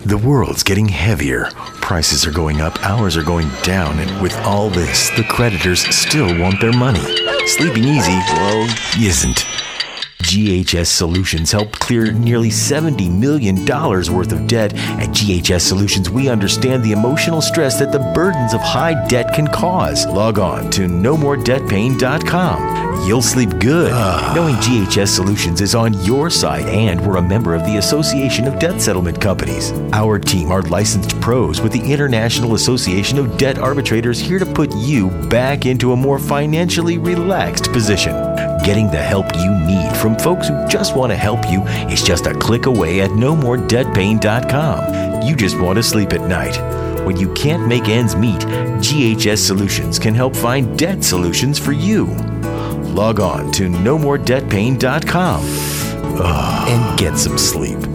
The world's getting heavier. Prices are going up, hours are going down, and with all this, the creditors still want their money. Sleeping easy, well, isn't. GHS Solutions helped clear nearly $70 million worth of debt. At GHS Solutions, we understand the emotional stress that the burdens of high debt can cause. Log on to NoMoreDebtPain.com. You'll sleep good knowing GHS Solutions is on your side, and we're a member of the Association of Debt Settlement Companies. Our team are licensed pros with the International Association of Debt Arbitrators, here to put you back into a more financially relaxed position. Getting the help you need from folks who just want to help you is just a click away at NoMoreDebtPain.com. You just want to sleep at night. When you can't make ends meet, GHS Solutions can help find debt solutions for you. Log on to NoMoreDebtPain.com and get some sleep.